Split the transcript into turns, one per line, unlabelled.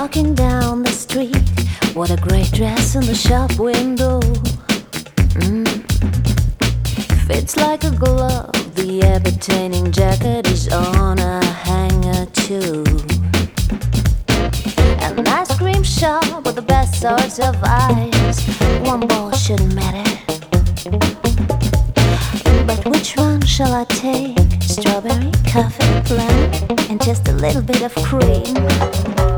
walking down the street. What a great dress in the shop window. Fits like a glove. The entertaining jacket is on a hanger too. An ice cream shop with the best sorts of ice. One ball shouldn't matter, but which one shall I take? Strawberry, coffee, lemon, and just a little bit of cream.